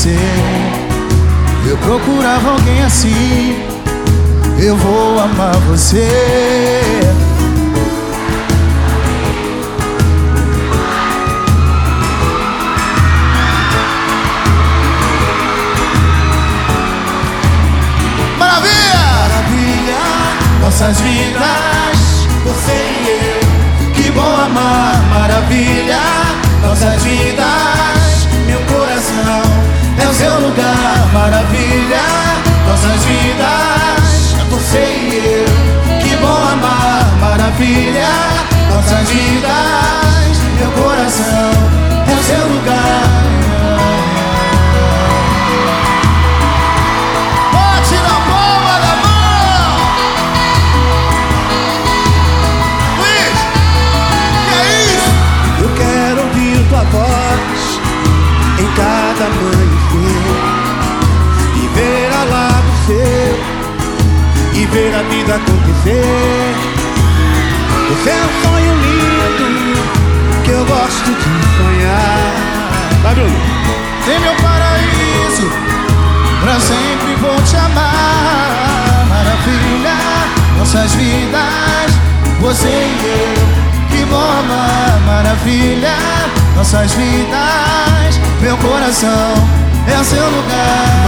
você. Eu procurava alguém assim. Eu vou amar você. Nossas vidas, você e eu, que bom amar, maravilha. Nossas vidas, meu coração é o seu lugar, maravilha. Nossas vidas, você e eu, que bom amar, maravilha. Nossas vidas, meu coração é o seu lugar. Voz em cada amanhecer e ver ao lado seu e ver a vida acontecer. Você é um sonho lindo que eu gosto de sonhar. Vai, Bruno. Tem meu paraíso, pra sempre vou te amar. Maravilha, nossas vidas, você e eu, que bom amar, maravilha. Nossas vidas, meu coração é o seu lugar.